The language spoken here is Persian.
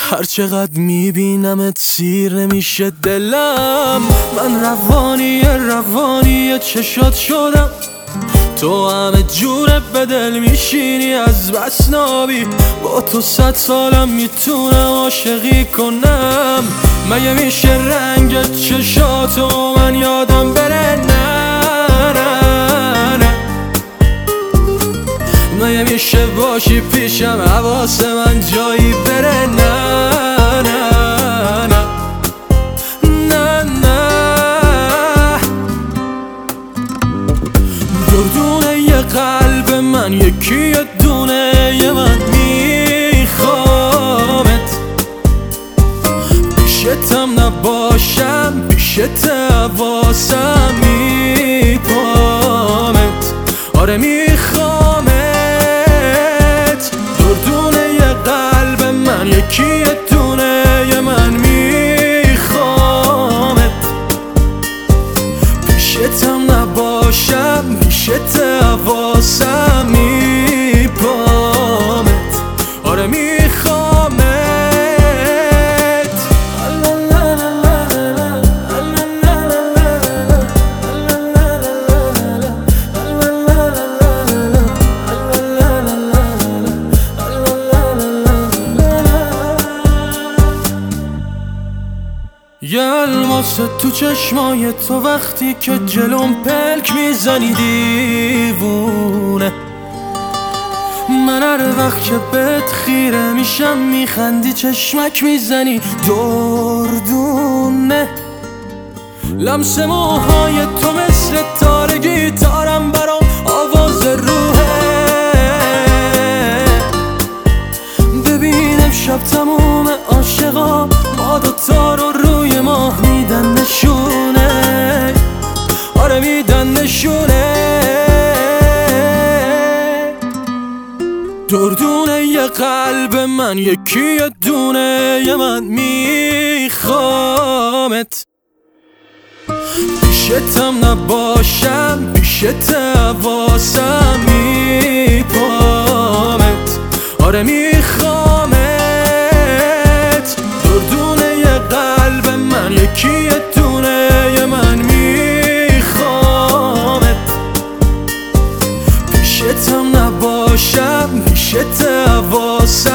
هر چقدر میبینمت سیر نمیشه دلم. من روانی چشات شدم، تو همه جوره به دل میشینی از بس نابی. با تو 100 سالم میتونم عاشقی کنم. مگه میشه رنگ چشاتو من یادم بره؟ نه نه نه. مگه میشه باشی پیشم حواس من جایی بره؟ نه نه نه نه نه. دردونه یه قلب من یکی یه دونه یه من میخوامت. پیشتم نباشم پیشت حواسم میپامت. آره میخوامت. دردونه یه قلب من یکی یه دونه یه من میخوامت. پیشتم نباشم پیشت حواسم میپامت. آره میخوامت. یه الماس تو چشمای تو وقتی که جلوم پلک میزنی دیوونه. من هر وقت که بهت خیره میشم میخندی چشمک میزنی دردونه. لمس موهای تو مثل تار گیتارم برام آواز روحه. ببین امشب تموم عاشقا ما دوتا رو روی ماه میدن نشونه. آره میدن نشونه. دردونه یه قلب من یکی یه دونه یه من میخوامت. پیشتم نباشم پیشت حواسم میپامت. آره میخوامت. دردونه یه قلب من یکی یه دونه یه من میخوامت. پیشتم نباشم پیشت حواسم